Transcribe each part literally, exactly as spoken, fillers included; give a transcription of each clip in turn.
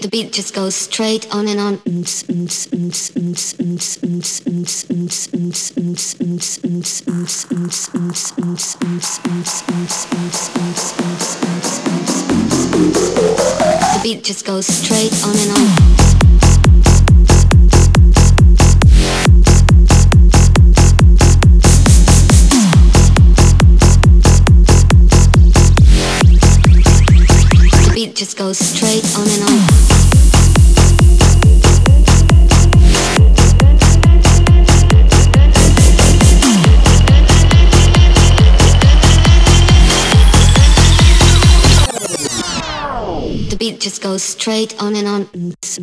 beat just goes straight on and on. The beat just goes straight on and on. The beat just goes straight on and on. The beat just goes straight on and on.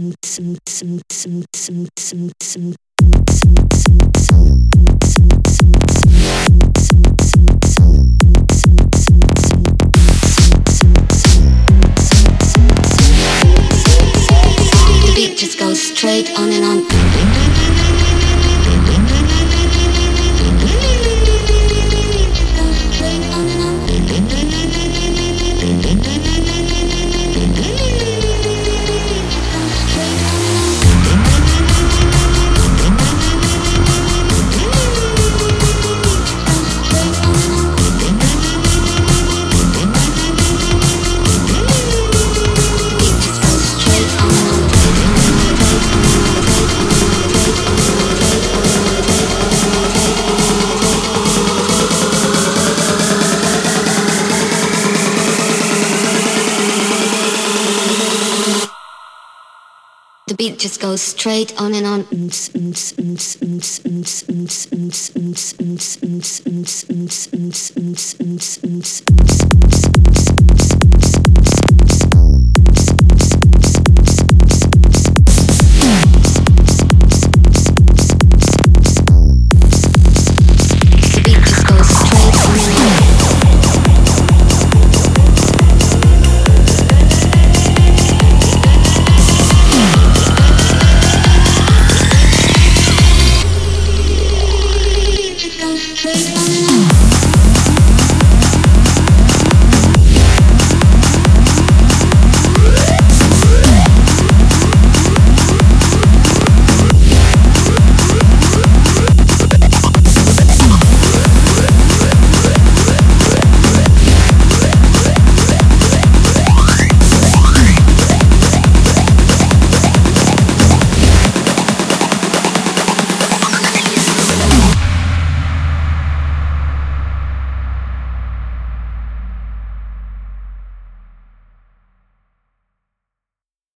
The beat just goes straight on and on. The beat just goes straight on and on.